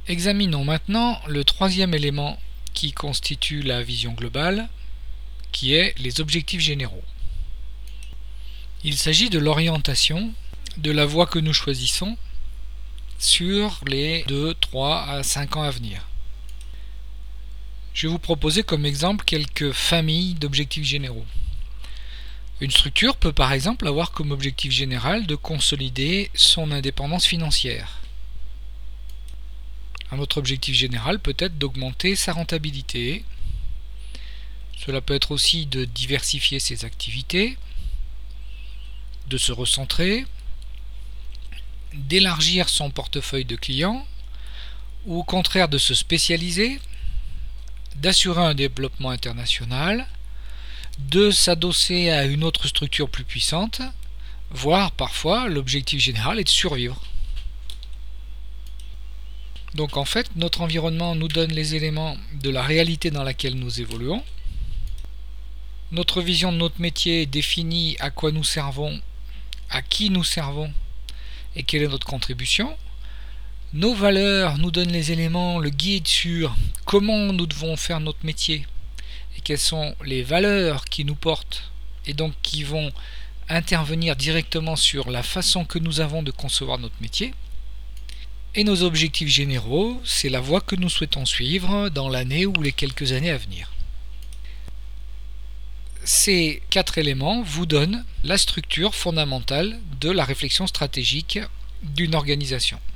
Examinons maintenant le troisième élément qui constitue la vision globale, qui est les objectifs généraux. Il s'agit de l'orientation de la voie que nous choisissons sur les 2, 3 à 5 ans à venir. Je vais vous proposer comme exemple quelques familles d'objectifs généraux. Une structure peut par exemple avoir comme objectif général de consolider son indépendance financière. Un autre objectif général peut être d'augmenter sa rentabilité. Cela peut être aussi de diversifier ses activités, de se recentrer, d'élargir son portefeuille de clients, ou au contraire de se spécialiser, d'assurer un développement international, de s'adosser à une autre structure plus puissante, voire parfois l'objectif général est de survivre. Donc en fait, notre environnement nous donne les éléments de la réalité dans laquelle nous évoluons. Notre vision de notre métier définit à quoi nous servons, à qui nous servons et quelle est notre contribution. Nos valeurs nous donnent les éléments, le guide sur comment nous devons faire notre métier et quelles sont les valeurs qui nous portent et donc qui vont intervenir directement sur la façon que nous avons de concevoir notre métier. Et nos objectifs généraux, c'est la voie que nous souhaitons suivre dans l'année ou les quelques années à venir. Ces 4 éléments vous donnent la structure fondamentale de la réflexion stratégique d'une organisation.